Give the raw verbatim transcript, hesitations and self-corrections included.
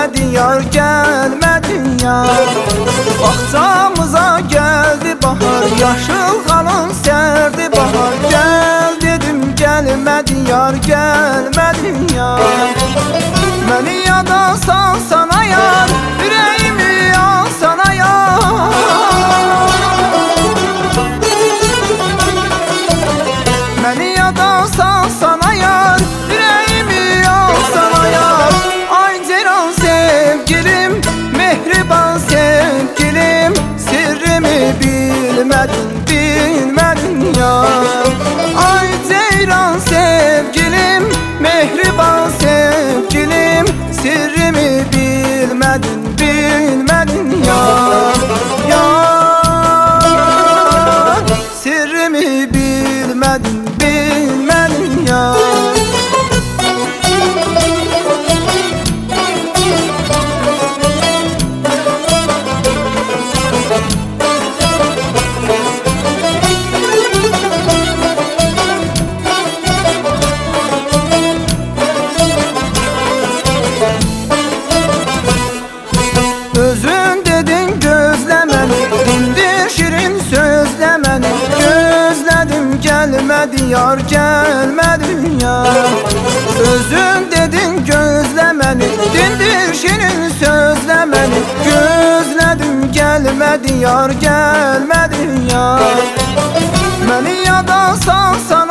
gelmedi yar, gelmedi yar. Bağçamıza geldi bahar, yaşıl halın serdi bahar. Gel dedim gelmedi yar, gelmedi yar. Beni yada sal sana yar, yüreğimi al sana yar. Beni yada sal sana yar, yüreğimi al sana yar. Ay ceyran sevgilim, mehriban sevgilim, sirrimi bilmedin, bilmedin yar. Ay ceyran sevgilim, mehriban sevgilim, sirrimi bilmedin, bilmedin yar. Yar, sirrimi bilmedin, bilmedin yar. Özün dedin gözlemeni, dindir şirin sözlemeni. Gözledim gelmedi yar, gelmedi yar. Özün dedin gözlemeni, dindir şirin sözlemeni. Gözledim gelmedi yar, gelmedi yar. Beni yada salsa